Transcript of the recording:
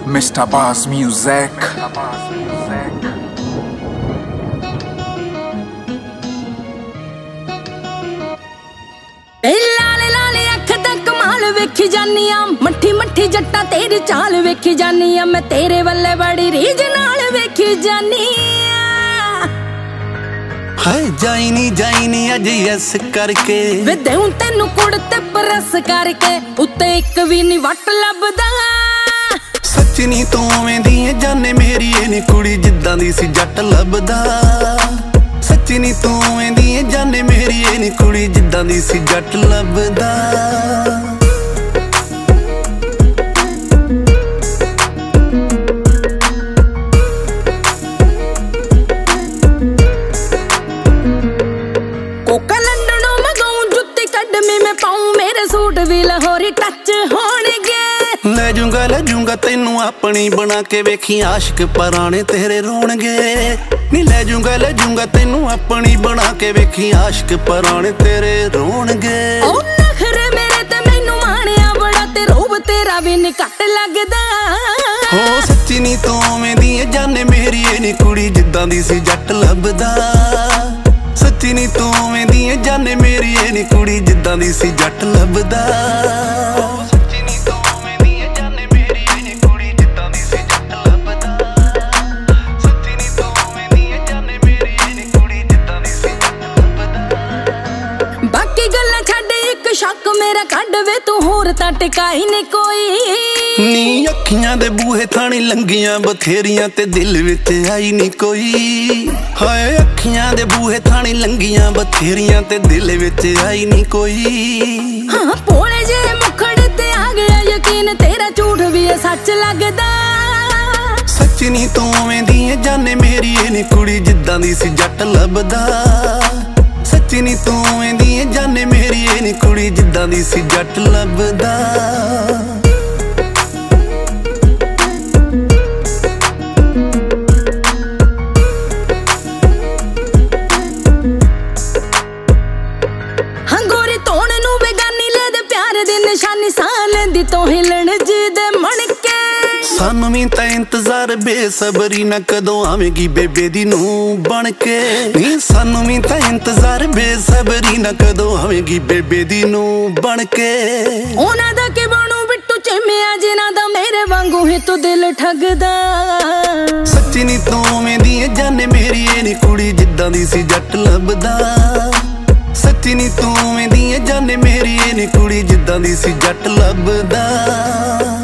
Mr. Bass Music. लाले लाले अख दा कमाल वेखी जानी आ, मट्ठी मट्ठी जट्टा तेरी चाल वेखी जानी आ, मैं तेरे वल्ले बड़ी रीझ नाल वेखी जानी आ। हाय जाइनी अज यस करके वे देऊं तेनू कुड़ ते परस करके, उत्ते एक भी नी वट लभदा। सच नी तू उवें दी ऐ जाने मेरी ए नी कुड़ी जिद्दां दी सी जट लभदा। सच नी तू उवें दी ऐ जाने मेरी ए नी कुड़ी जिद्दां दी सी जट लभदा। कोका लंडनों मंगाऊं जुत्ती अकैडमी में पाऊं, मेरे सूट भी लाहौरी टच होणगे। ले जूंगा तेनू अपनी बना के वेखी, आशिक पराने तेरे रोणगे। नी ले जूंगा तेनू अपनी बना के वेखी, आशिक पराने तेरे रोणगे। ओ नखरे मेरे ते मैनू माणिया बड़ा, ते रूप तेरा भी नी घट लगदा। हो सच्ची नी तू उवें दी ऐ जाने मेरी ए नी कुड़ी जिद्दां दी सी जट लभदा। सच्ची नी तू उवें दी ऐ जाने मेरी ए नी कुड़ी जिद्दां दी सी जट लभदा। शक मेरा कड वे तू होर तां टिकाई नी कोई। नी अखियां दे बूहे थाणी लंगियां बथेरियां, ते दिल विच आई नी कोई। हाय अखियां दे बूहे थाणी लंगियां बथेरियां, ते दिल विच आई नी कोई। हाँ भोले जे मुखड़ ते आ गया यकीन, तेरा झूठ भी सच लगदा। सच नी तू उवें दी ऐ जाने मेरी ए नी कुड़ी जिद्दां दी सी जट लभदा। सच्ची नी तू उवें दी ऐ जाने मेरी ए नी कुड़ी जिद्दां दी सी जट लभदा। हंगोरी तोड़ नू बेगानी ले दे प्यार दी निशानी, सां लैंदी तो हिलण जी दे मणके। सानू भी तां इंतजार बेसबरी ना, कदों आवेगी बेबे दी नू बन के। नी सानू भी तां इंतजार बेसबरी ना, कदों आवेगी बेबे दी नू बन के। ओना दा के बनू बिट्टू चेमिया, जिना दा मेरे वांगू ही तू दिल ठगदा। सच्ची नी तू उवें दी ऐ जाने मेरी ए नी कुड़ी जिद्दां दी सी जट लभदा। सच्ची नी तू उवें दी ऐ जाने मेरी ए नी कुड़ी जिद्दां दी सी जट लभदा।